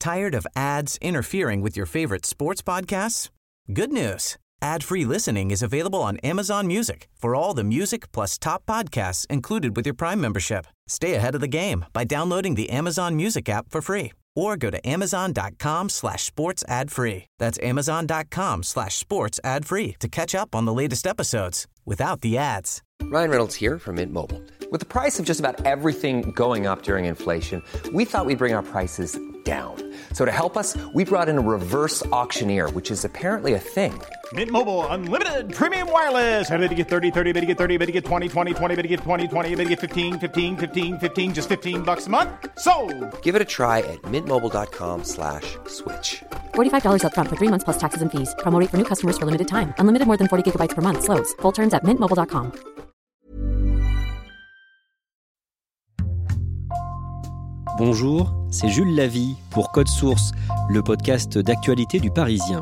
Tired of ads interfering with your favorite sports podcasts? Good news. Ad-free listening is available on Amazon Music for all the music plus top podcasts included with your Prime membership. Stay ahead of the game by downloading the Amazon Music app for free or go to amazon.com/sports ad free. That's amazon.com/sports ad free to catch up on the latest episodes without the ads. Ryan Reynolds here from Mint Mobile. With the price of just about everything going up during inflation, we thought we'd bring our prices down. So to help us, we brought in a reverse auctioneer, which is apparently a thing. Mint Mobile Unlimited Premium Wireless. How to get 30, 30, how to get 30, how to get 20, 20, 20, how to get 20, 20, how to get 15, 15, 15, 15, just $15 a month? Sold! Give it a try at mintmobile.com/switch. $45 up front for 3 months plus taxes and fees. Promo rate for new customers for limited time. Unlimited more than 40 gigabytes per month. Slows full terms at mintmobile.com. Bonjour, c'est Jules Lavie pour Code Source, le podcast d'actualité du Parisien.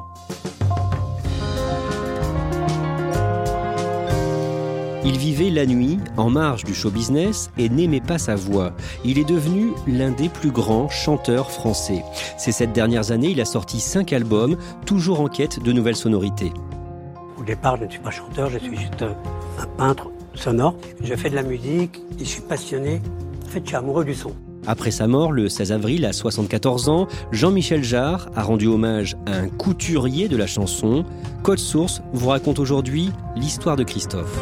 Il vivait la nuit, en marge du show business, et n'aimait pas sa voix. Il est devenu l'un des plus grands chanteurs français. Ces 7 dernières années, il a sorti 5 albums, toujours en quête de nouvelles sonorités. Au départ, je ne suis pas chanteur, je suis juste un peintre sonore. Je fais de la musique et je suis passionné. En fait, je suis amoureux du son. Après sa mort, le 16 avril, à 74 ans, Jean-Michel Jarre a rendu hommage à un couturier de la chanson. Code Source vous raconte aujourd'hui l'histoire de Christophe.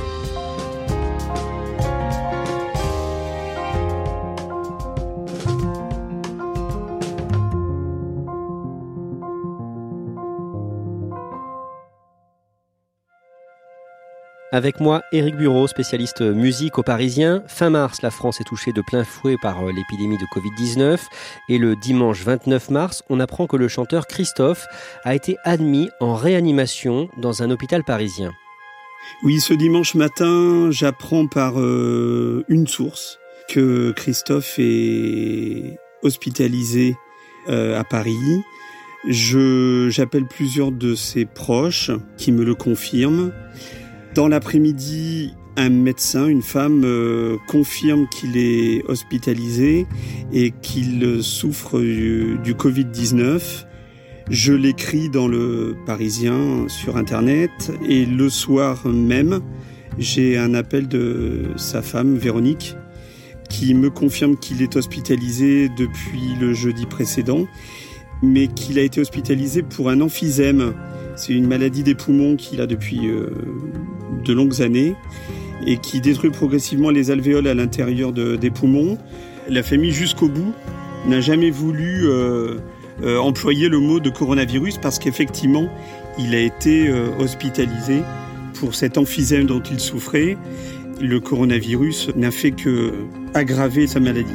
Avec moi, Éric Bureau, spécialiste musique au Parisien. Fin mars, la France est touchée de plein fouet par l'épidémie de Covid-19. Et le dimanche 29 mars, on apprend que le chanteur Christophe a été admis en réanimation dans un hôpital parisien. Oui, ce dimanche matin, j'apprends par une source que Christophe est hospitalisé à Paris. J'appelle plusieurs de ses proches qui me le confirment. Dans l'après-midi, un médecin, une femme, confirme qu'il est hospitalisé et qu'il souffre du Covid-19. Je l'écris dans le Parisien sur Internet et le soir même, j'ai un appel de sa femme, Véronique, qui me confirme qu'il est hospitalisé depuis le jeudi précédent, mais qu'il a été hospitalisé pour un emphysème. C'est une maladie des poumons qu'il a depuis de longues années et qui détruit progressivement les alvéoles à l'intérieur des poumons. La famille, jusqu'au bout, n'a jamais voulu employer le mot de coronavirus parce qu'effectivement, il a été hospitalisé pour cet emphysème dont il souffrait. Le coronavirus n'a fait que aggraver sa maladie.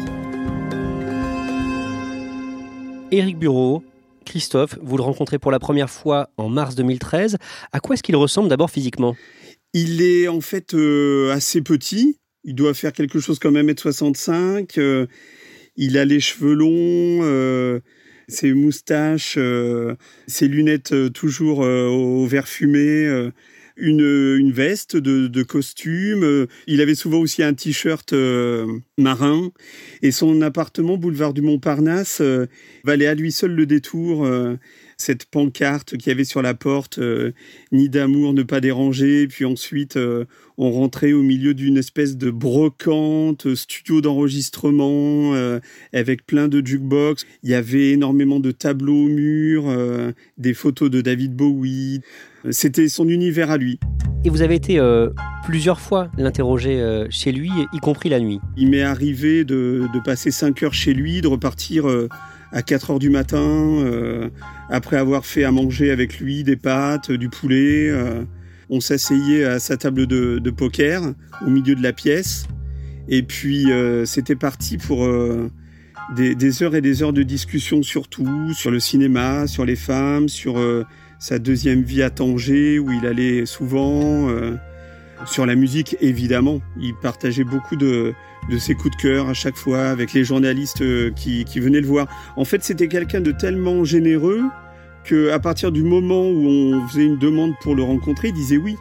Éric Bureau, Christophe, vous le rencontrez pour la première fois en mars 2013. À quoi est-ce qu'il ressemble d'abord physiquement ? Il est en fait assez petit. Il doit faire quelque chose comme 1m65. Il a les cheveux longs, ses moustaches, ses lunettes toujours au vert fumé, une veste de costume. Il avait souvent aussi un t-shirt marin. Et son appartement, boulevard du Montparnasse, valait à lui seul le détour. Cette pancarte qu'il y avait sur la porte, nid d'amour, ne pas déranger. Puis ensuite, on rentrait au milieu d'une espèce de brocante, studio d'enregistrement, avec plein de jukebox. Il y avait énormément de tableaux au mur, des photos de David Bowie. C'était son univers à lui. Et vous avez été plusieurs fois l'interroger chez lui, y compris la nuit. Il m'est arrivé de passer 5 heures chez lui, de repartir à 4 heures du matin, après avoir fait à manger avec lui des pâtes, du poulet. On s'asseyait à sa table de poker au milieu de la pièce. Et puis c'était parti pour des heures et des heures de discussion sur tout, sur le cinéma, sur les femmes, sur sa deuxième vie à Tanger où il allait souvent, sur la musique évidemment. Il partageait beaucoup de ses coups de cœur à chaque fois avec les journalistes qui venaient le voir. En fait, c'était quelqu'un de tellement généreux qu'à partir du moment où on faisait une demande pour le rencontrer, il disait oui.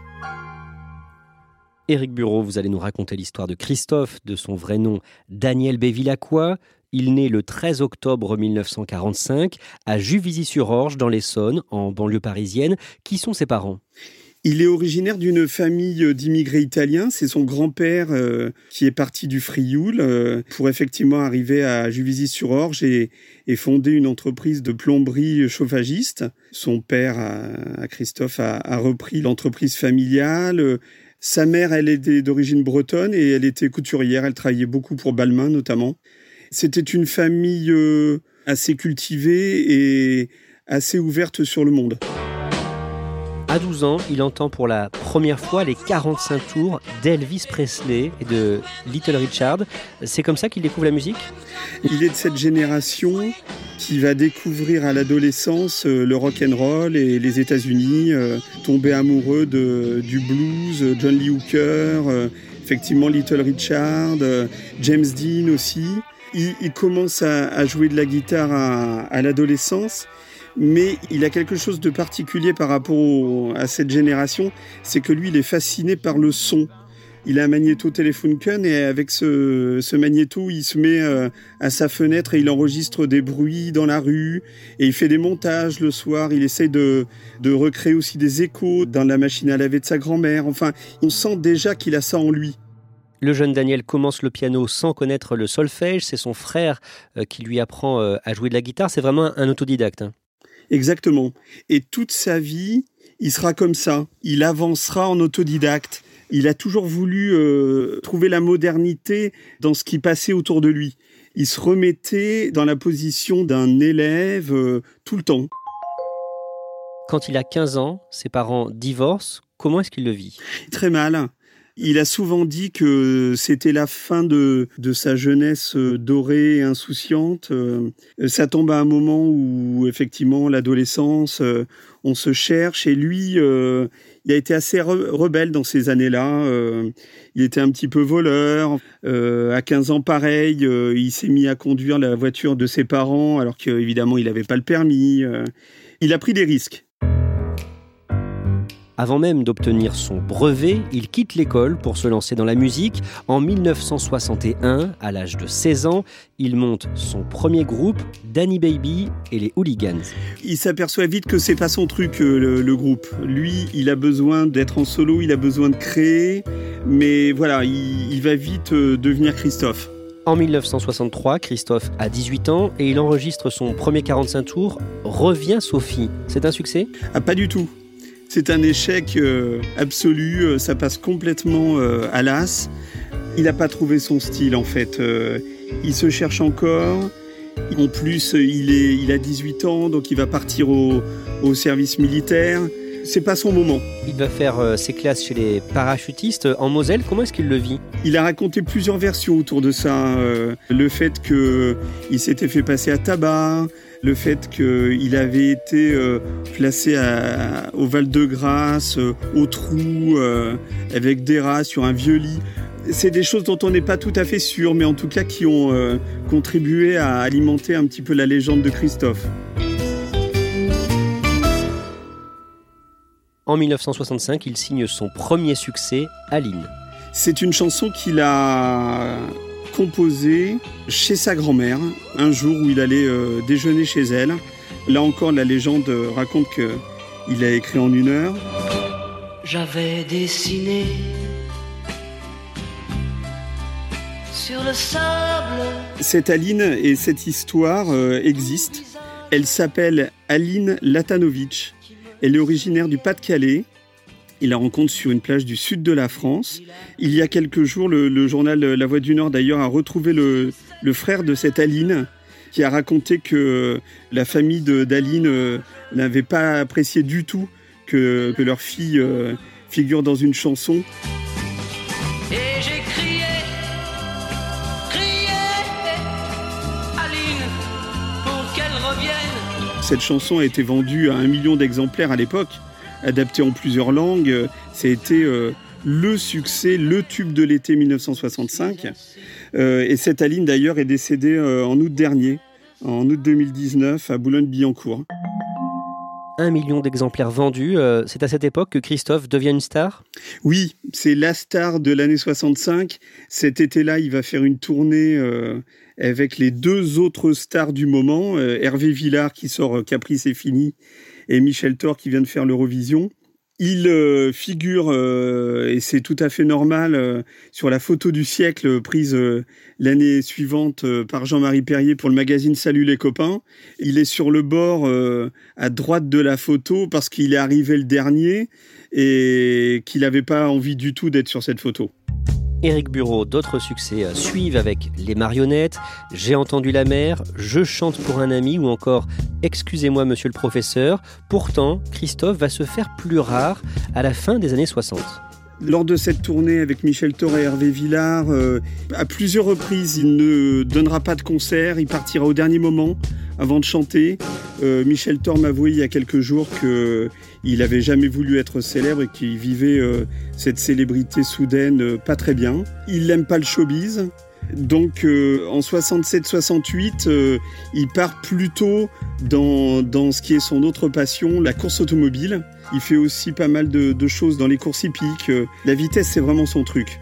Éric Bureau, vous allez nous raconter l'histoire de Christophe, de son vrai nom Daniel Bevilacqua, Il naît le 13 octobre 1945 à Juvisy-sur-Orge dans l'Essonne, en banlieue parisienne. Qui sont ses parents ? Il est originaire d'une famille d'immigrés italiens. C'est son grand-père qui est parti du Frioul pour effectivement arriver à Juvisy-sur-Orge et fonder une entreprise de plomberie chauffagiste. Son père, Christophe, a repris l'entreprise familiale. Sa mère, elle est d'origine bretonne et elle était couturière. Elle travaillait beaucoup pour Balmain notamment. C'était une famille assez cultivée et assez ouverte sur le monde. À 12 ans, il entend pour la première fois les 45 tours d'Elvis Presley et de Little Richard. C'est comme ça qu'il découvre la musique ? Il est de cette génération qui va découvrir à l'adolescence le rock'n'roll et les États-Unis, tomber amoureux du blues, John Lee Hooker, effectivement Little Richard, James Dean aussi. Il commence à jouer de la guitare à l'adolescence. Mais il a quelque chose de particulier par rapport à cette génération, c'est que lui, il est fasciné par le son. Il a un magnéto Telefunken et avec ce magnéto, il se met à sa fenêtre et il enregistre des bruits dans la rue. Et il fait des montages le soir. Il essaye de recréer aussi des échos dans la machine à laver de sa grand-mère. Enfin, on sent déjà qu'il a ça en lui. Le jeune Daniel commence le piano sans connaître le solfège. C'est son frère qui lui apprend à jouer de la guitare. C'est vraiment un autodidacte. Exactement. Et toute sa vie, il sera comme ça. Il avancera en autodidacte. Il a toujours voulu trouver la modernité dans ce qui passait autour de lui. Il se remettait dans la position d'un élève tout le temps. Quand il a 15 ans, ses parents divorcent. Comment est-ce qu'il le vit ? Très mal. Il a souvent dit que c'était la fin de sa jeunesse dorée et insouciante. Ça tombe à un moment où, effectivement, l'adolescence, on se cherche. Et lui, il a été assez rebelle dans ces années-là. Il était un petit peu voleur. À 15 ans, pareil, il s'est mis à conduire la voiture de ses parents, alors qu'évidemment, il n'avait pas le permis. Il a pris des risques. Avant même d'obtenir son brevet, il quitte l'école pour se lancer dans la musique. En 1961, à l'âge de 16 ans, il monte son premier groupe, Danny Baby et les Hooligans. Il s'aperçoit vite que c'est pas son truc, le groupe. Lui, il a besoin d'être en solo, il a besoin de créer, mais voilà, il va vite devenir Christophe. En 1963, Christophe a 18 ans et il enregistre son premier 45 tours, Reviens Sophie. C'est un succès ? Ah, pas du tout. C'est un échec absolu, ça passe complètement à l'as. Il n'a pas trouvé son style en fait. Il se cherche encore. En plus, il a 18 ans, donc il va partir au service militaire. C'est pas son moment. Il va faire ses classes chez les parachutistes en Moselle. Comment est-ce qu'il le vit ? Il a raconté plusieurs versions autour de ça. Le fait qu'il s'était fait passer à tabac, le fait qu'il avait été placé au Val-de-Grâce, au trou, avec des rats sur un vieux lit. C'est des choses dont on n'est pas tout à fait sûr, mais en tout cas qui ont contribué à alimenter un petit peu la légende de Christophe. En 1965, il signe son premier succès, Aline. C'est une chanson qu'il a composée chez sa grand-mère, un jour où il allait déjeuner chez elle. Là encore, la légende raconte qu'il a écrit en 1 heure. J'avais dessiné sur le sable. Cette Aline et cette histoire existent. Elle s'appelle Aline Latanovic. Elle est originaire du Pas-de-Calais. Il la rencontre sur une plage du sud de la France. Il y a quelques jours, le journal La Voix du Nord d'ailleurs a retrouvé le frère de cette Aline qui a raconté que la famille d'Aline n'avait pas apprécié du tout que leur fille figure dans une chanson. Et j'ai crié, Aline, pour qu'elle revienne. Cette chanson a été vendue à 1 million d'exemplaires à l'époque, adaptée en plusieurs langues. Ça a été le succès, le tube de l'été 1965. Et cette Aline d'ailleurs est décédée en août dernier, en août 2019, à Boulogne-Billancourt. 1 million d'exemplaires vendus. C'est à cette époque que Christophe devient une star ? Oui, c'est la star de l'année 65. Cet été-là, il va faire une tournée avec les 2 autres stars du moment, Hervé Villard qui sort Caprice est fini et Michel Thor qui vient de faire l'Eurovision. Il figure, et c'est tout à fait normal, sur la photo du siècle prise l'année suivante par Jean-Marie Perrier pour le magazine Salut les copains. Il est sur le bord à droite de la photo parce qu'il est arrivé le dernier et qu'il n'avait pas envie du tout d'être sur cette photo. Éric Bureau, d'autres succès suivent avec Les Marionnettes, J'ai entendu la mer, Je chante pour un ami ou encore Excusez-moi monsieur le professeur. Pourtant, Christophe va se faire plus rare à la fin des années 60. Lors de cette tournée avec Michel Thor et Hervé Villard, à plusieurs reprises, il ne donnera pas de concert, il partira au dernier moment avant de chanter. Michel Thor m'a avoué il y a quelques jours qu'il n'avait jamais voulu être célèbre et qu'il vivait cette célébrité soudaine pas très bien. Il n'aime pas le showbiz. Donc en 67-68, il part plutôt dans ce qui est son autre passion, la course automobile. Il fait aussi pas mal de choses dans les courses hippiques. La vitesse, c'est vraiment son truc.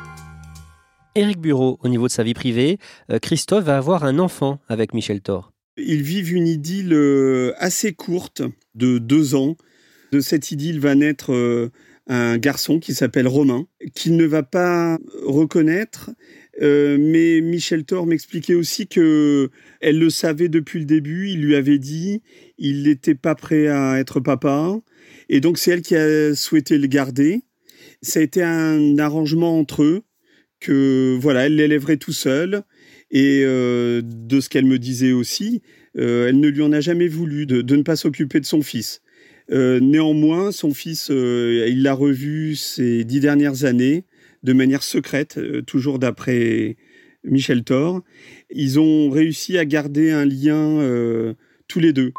Éric Bureau, au niveau de sa vie privée, Christophe va avoir un enfant avec Michel Thor. Ils vivent une idylle assez courte, de 2 ans. De cette idylle va naître un garçon qui s'appelle Romain, qu'il ne va pas reconnaître. Mais Michel Thor m'expliquait aussi qu'elle le savait depuis le début. Il lui avait dit, il n'était pas prêt à être papa. Et donc c'est elle qui a souhaité le garder. Ça a été un arrangement entre eux, que voilà, elle l'élèverait tout seul. Et de ce qu'elle me disait aussi, elle ne lui en a jamais voulu de ne pas s'occuper de son fils. Néanmoins, son fils, il l'a revu ces 10 dernières années, de manière secrète, toujours d'après Michel Thor. Ils ont réussi à garder un lien tous les deux.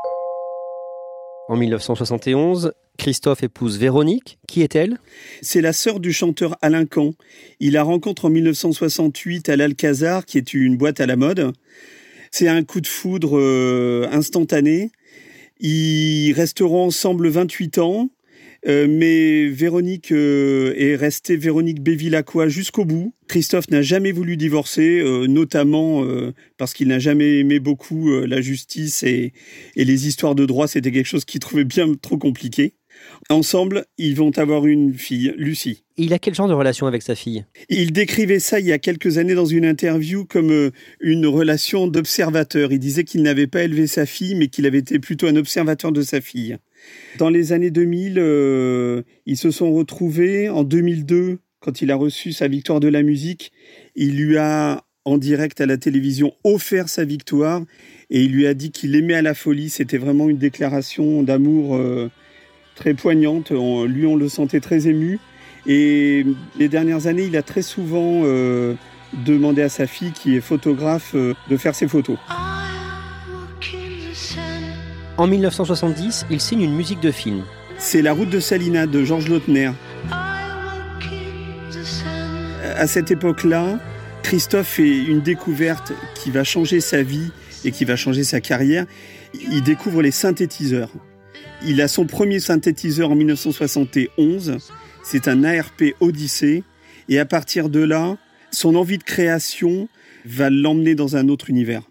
En 1971, Christophe épouse Véronique. Qui est-elle ? C'est la sœur du chanteur Alain Cahn. Il la rencontre en 1968 à l'Alcazar, qui est une boîte à la mode. C'est un coup de foudre instantané. Ils resteront ensemble 28 ans. Mais Véronique est restée Véronique Bevilacqua jusqu'au bout. Christophe n'a jamais voulu divorcer, notamment parce qu'il n'a jamais aimé beaucoup la justice et les histoires de droit, c'était quelque chose qu'il trouvait bien trop compliqué. Ensemble, ils vont avoir une fille, Lucie. Il a quel genre de relation avec sa fille ? Il décrivait ça il y a quelques années dans une interview comme une relation d'observateur. Il disait qu'il n'avait pas élevé sa fille, mais qu'il avait été plutôt un observateur de sa fille. Dans les années 2000, ils se sont retrouvés. En 2002, quand il a reçu sa victoire de la musique, il lui a, en direct à la télévision, offert sa victoire et il lui a dit qu'il l'aimait à la folie. C'était vraiment une déclaration d'amour très poignante. On le sentait très ému. Et les dernières années, il a très souvent demandé à sa fille, qui est photographe, de faire ses photos. En 1970, il signe une musique de film. C'est La route de Salina de Georges Lautner. À cette époque-là, Christophe fait une découverte qui va changer sa vie et qui va changer sa carrière. Il découvre les synthétiseurs. Il a son premier synthétiseur en 1971. C'est un ARP Odyssey. Et à partir de là, son envie de création va l'emmener dans un autre univers.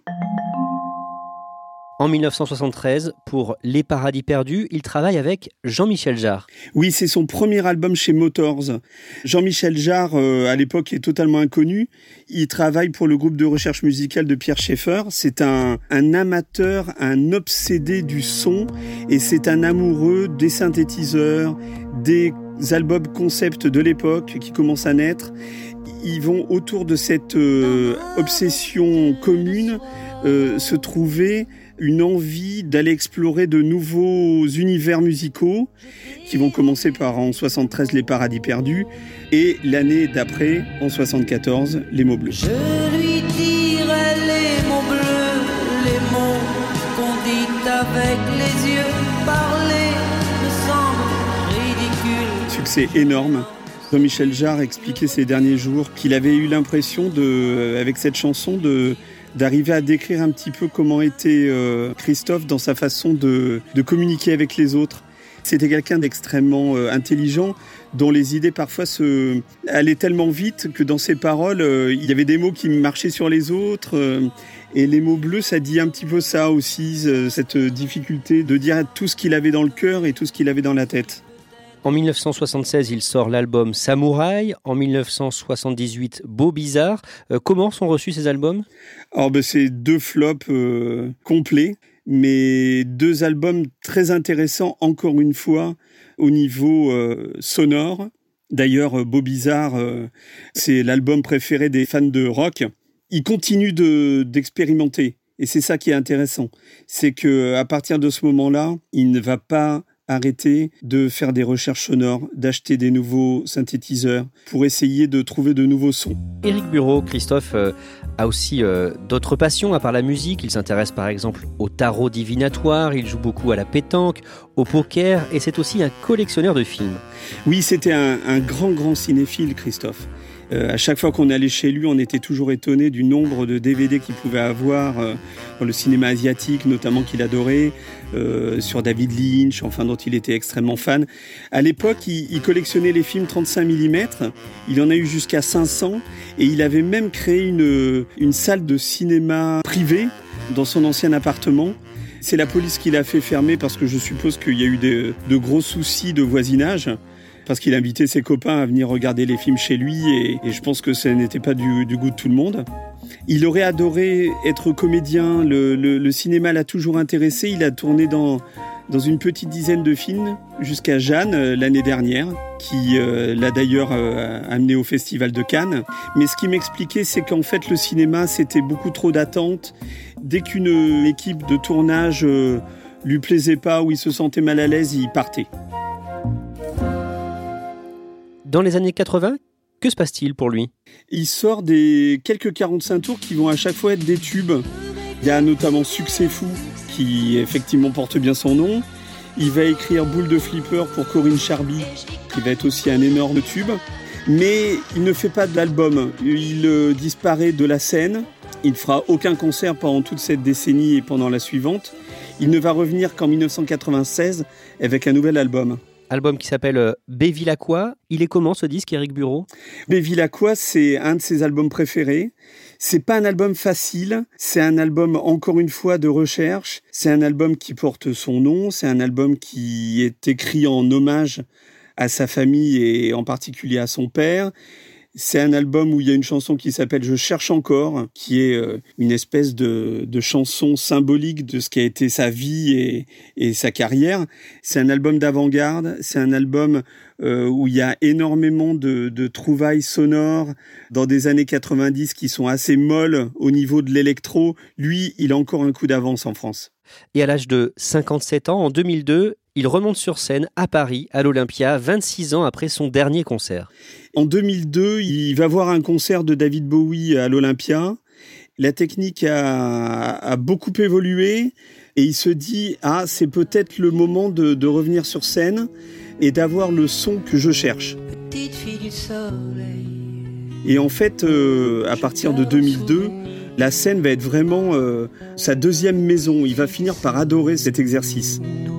En 1973, pour Les Paradis Perdus, il travaille avec Jean-Michel Jarre. Oui, c'est son premier album chez Motors. Jean-Michel Jarre, à l'époque, est totalement inconnu. Il travaille pour le groupe de recherche musicale de Pierre Schaeffer. C'est un amateur, un obsédé du son, et c'est un amoureux des synthétiseurs, des albums concept de l'époque qui commencent à naître. Ils vont, autour de cette obsession commune, se trouver une envie d'aller explorer de nouveaux univers musicaux qui vont commencer par, en 73, Les Paradis Perdus et l'année d'après, en 74, Les Mots Bleus. Je lui dirai les mots bleus, les mots qu'on dit avec les yeux. Parler me semble ridicule. Succès énorme. Jean-Michel Jarre expliquait ces derniers jours qu'il avait eu l'impression avec cette chanson, d'arriver à décrire un petit peu comment était Christophe dans sa façon de communiquer avec les autres. C'était quelqu'un d'extrêmement intelligent, dont les idées parfois allaient tellement vite que dans ses paroles, il y avait des mots qui marchaient sur les autres. Et les mots bleus, ça dit un petit peu ça aussi, cette difficulté de dire tout ce qu'il avait dans le cœur et tout ce qu'il avait dans la tête. En 1976, il sort l'album Samouraï. En 1978, Beau Bizarre. Comment sont reçus ces albums ? Alors, c'est 2 flops complets, mais 2 albums très intéressants, encore une fois, au niveau sonore. D'ailleurs, Beau Bizarre, c'est l'album préféré des fans de rock. Il continue d'expérimenter, et c'est ça qui est intéressant. C'est qu'à partir de ce moment-là, il ne va pas arrêter de faire des recherches sonores, d'acheter des nouveaux synthétiseurs pour essayer de trouver de nouveaux sons. Éric Bureau, Christophe a aussi d'autres passions à part la musique. Il s'intéresse par exemple au tarot divinatoire, il joue beaucoup à la pétanque, au poker et c'est aussi un collectionneur de films. Oui, c'était un grand cinéphile, Christophe. À chaque fois qu'on allait chez lui, on était toujours étonné du nombre de DVD qu'il pouvait avoir dans le cinéma asiatique, notamment qu'il adorait, sur David Lynch, enfin dont il était extrêmement fan. À l'époque, il collectionnait les films 35 mm, il en a eu jusqu'à 500 et il avait même créé une salle de cinéma privée dans son ancien appartement. C'est la police qui l'a fait fermer parce que je suppose qu'il y a eu de gros soucis de voisinage. Parce qu'il invitait ses copains à venir regarder les films chez lui et je pense que ça n'était pas du goût de tout le monde. Il aurait adoré être comédien, le cinéma l'a toujours intéressé, il a tourné dans une petite dizaine de films jusqu'à Jeanne l'année dernière, qui l'a d'ailleurs amené au Festival de Cannes. Mais ce qui m'expliquait, c'est qu'en fait le cinéma c'était beaucoup trop d'attentes. Dès qu'une équipe de tournage lui plaisait pas ou il se sentait mal à l'aise, il partait. Dans les années 80, que se passe-t-il pour lui ? Il sort des quelques 45 tours qui vont à chaque fois être des tubes. Il y a notamment Succès fou, qui effectivement porte bien son nom. Il va écrire Boule de flipper pour Corinne Charby, qui va être aussi un énorme tube. Mais il ne fait pas d'album. Il disparaît de la scène. Il ne fera aucun concert pendant toute cette décennie et pendant la suivante. Il ne va revenir qu'en 1996 avec un nouvel album. Album qui s'appelle Bévilacqua. Il est comment ce disque, Éric Bureau ? Bévilacqua, c'est un de ses albums préférés. C'est pas un album facile. C'est un album, encore une fois, de recherche. C'est un album qui porte son nom. C'est un album qui est écrit en hommage à sa famille et en particulier à son père. C'est un album où il y a une chanson qui s'appelle « Je cherche encore », qui est une espèce de chanson symbolique de ce qu'a été sa vie et sa carrière. C'est un album d'avant-garde, c'est un album où il y a énormément de trouvailles sonores dans des années 90 qui sont assez molles au niveau de l'électro. Lui, il a encore un coup d'avance en France. Et à l'âge de 57 ans, en 2002, il remonte sur scène à Paris, à l'Olympia, 26 ans après son dernier concert. En 2002, il va voir un concert de David Bowie à l'Olympia. La technique a beaucoup évolué et il se dit « Ah, c'est peut-être le moment de revenir sur scène et d'avoir le son que je cherche. » Et en fait, à partir de 2002, la scène va être vraiment sa deuxième maison. Il va finir par adorer cet exercice.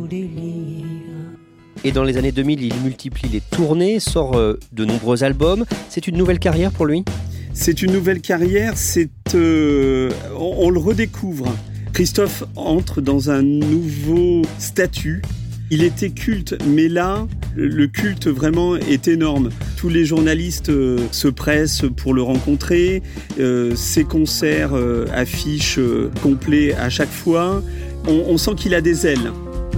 Et dans les années 2000, il multiplie les tournées, sort de nombreux albums. C'est une nouvelle carrière pour lui ? C'est une nouvelle carrière, on le redécouvre. Christophe entre dans un nouveau statut. Il était culte, mais là, le culte vraiment est énorme. Tous les journalistes se pressent pour le rencontrer. Ses concerts affichent complets à chaque fois. On sent qu'il a des ailes.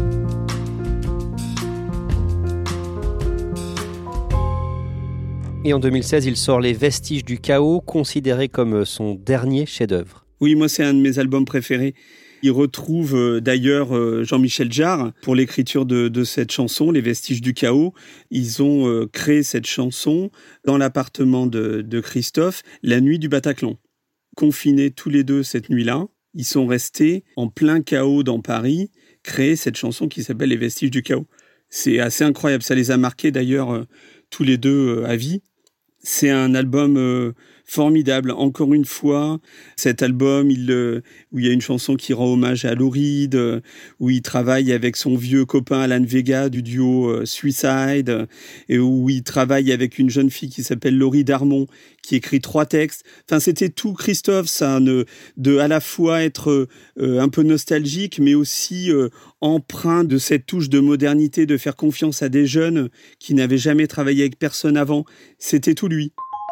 Et en 2016, il sort Les Vestiges du chaos, considéré comme son dernier chef-d'œuvre. Oui, moi, c'est un de mes albums préférés. Il retrouve d'ailleurs Jean-Michel Jarre pour l'écriture de cette chanson, Les Vestiges du chaos. Ils ont créé cette chanson dans l'appartement de Christophe la nuit du Bataclan. Confinés tous les deux cette nuit-là, ils sont restés en plein chaos dans Paris, créer cette chanson qui s'appelle Les Vestiges du chaos. C'est assez incroyable, ça les a marqués d'ailleurs tous les deux à vie. C'est un album formidable. Encore une fois, cet album, où il y a une chanson qui rend hommage à Lou Reed, où il travaille avec son vieux copain Alan Vega du duo Suicide, et où il travaille avec une jeune fille qui s'appelle Laurie Darmon, qui écrit 3 textes. Enfin, c'était tout Christophe, ça, de à la fois être un peu nostalgique, mais aussi empreint de cette touche de modernité, de faire confiance à des jeunes qui n'avaient jamais travaillé avec personne avant. C'était tout lui.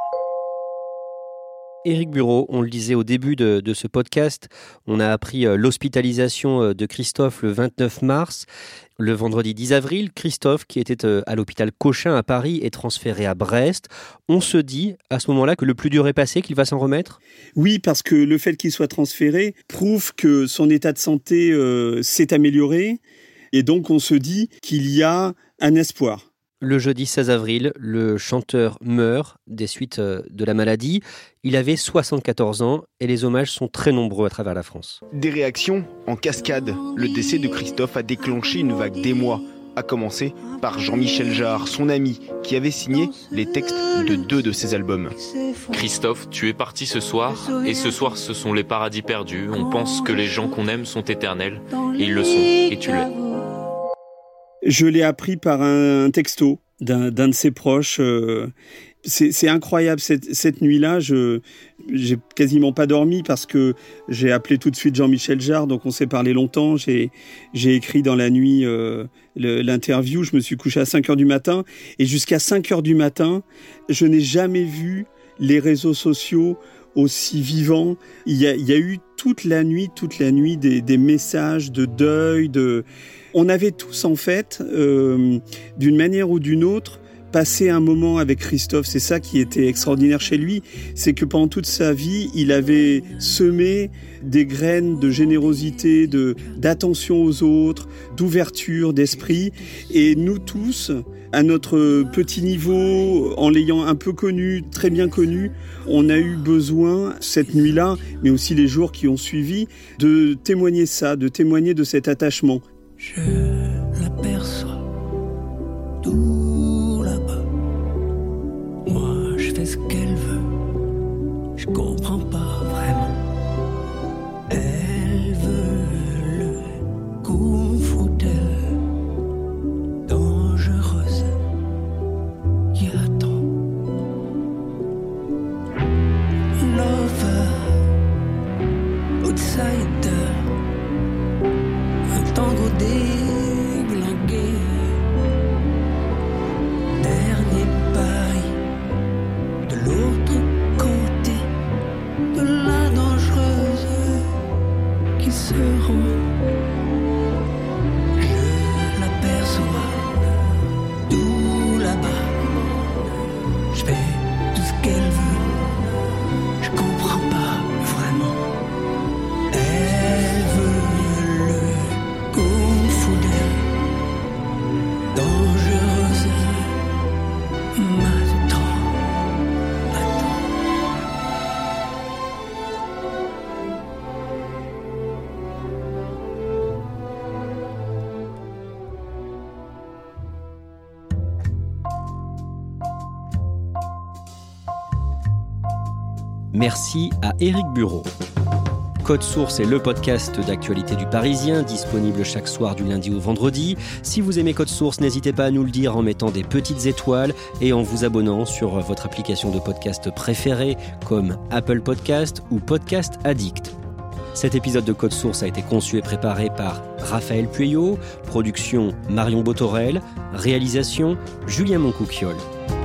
Éric Bureau, on le disait au début de ce podcast, on a appris l'hospitalisation de Christophe le 29 mars. Le vendredi 10 avril, Christophe, qui était à l'hôpital Cochin à Paris, est transféré à Brest. On se dit à ce moment-là que le plus dur est passé, qu'il va s'en remettre ? Oui, parce que le fait qu'il soit transféré prouve que son état de santé s'est amélioré. Et donc on se dit qu'il y a un espoir. Le jeudi 16 avril, le chanteur meurt des suites de la maladie. Il avait 74 ans et les hommages sont très nombreux à travers la France. Des réactions en cascade. Le décès de Christophe a déclenché une vague d'émoi, à commencer par Jean-Michel Jarre, son ami, qui avait signé les textes de 2 de ses albums. Christophe, tu es parti ce soir, et ce soir ce sont les paradis perdus. On pense que les gens qu'on aime sont éternels, et ils le sont, et tu l'es. Je l'ai appris par un texto d'un de ses proches. C'est incroyable, cette nuit-là, j'ai quasiment pas dormi parce que j'ai appelé tout de suite Jean-Michel Jarre, donc on s'est parlé longtemps. J'ai écrit dans la nuit l'interview, je me suis couché à 5h du matin, et jusqu'à 5h du matin, je n'ai jamais vu les réseaux sociaux aussi vivants. Il y a eu toute la nuit des messages de deuil, on avait tous, en fait, d'une manière ou d'une autre, passé un moment avec Christophe. C'est ça qui était extraordinaire chez lui, c'est que pendant toute sa vie, il avait semé des graines de générosité, d'attention aux autres, d'ouverture d'esprit. Et nous tous, à notre petit niveau, en l'ayant un peu connu, très bien connu, on a eu besoin, cette nuit-là, mais aussi les jours qui ont suivi, de témoigner ça, de témoigner de cet attachement. Je l'aperçois tout là-bas. Moi, je fais ce qu'elle veut. Je comprends pas vraiment. Elle veut le kung fu d'elle, dangereuse. Y attend. Lover, outsider. Tango déglingué, dernier pari de l'autre côté de la dangereuse qui se rend. Je l'aperçois tout là-bas. Je fais tout ce qu'elle veut. Je comprends pas vraiment. Elle veut dangereuse, m'attend. Merci à Éric Bureau. Code Source est le podcast d'actualité du Parisien, disponible chaque soir du lundi au vendredi. Si vous aimez Code Source, n'hésitez pas à nous le dire en mettant des petites étoiles et en vous abonnant sur votre application de podcast préférée comme Apple Podcast ou Podcast Addict. Cet épisode de Code Source a été conçu et préparé par Raphaël Pueyo, production Marion Botorel, réalisation Julien Moncouquiol.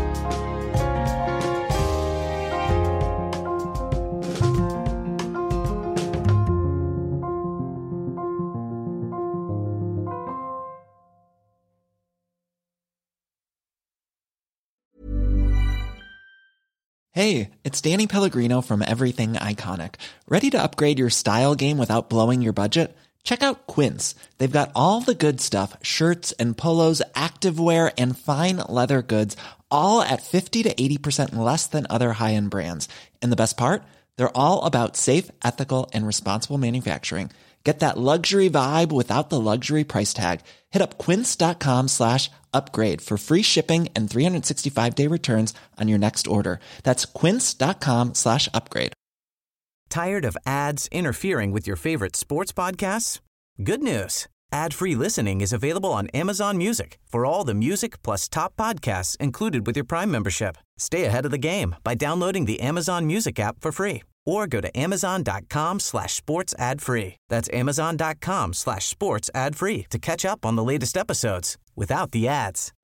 Hey, it's Danny Pellegrino from Everything Iconic. Ready to upgrade your style game without blowing your budget? Check out Quince. They've got all the good stuff, shirts and polos, activewear, and fine leather goods, all at 50 to 80% less than other high-end brands. And the best part? They're all about safe, ethical, and responsible manufacturing. Get that luxury vibe without the luxury price tag. Hit up quince.com/upgrade for free shipping and 365-day returns on your next order. That's quince.com/upgrade. Tired of ads interfering with your favorite sports podcasts? Good news. Ad-free listening is available on Amazon Music for all the music plus top podcasts included with your Prime membership. Stay ahead of the game by downloading the Amazon Music app for free or go to amazon.com/sports ad free. That's amazon.com/sports ad free to catch up on the latest episodes without the ads.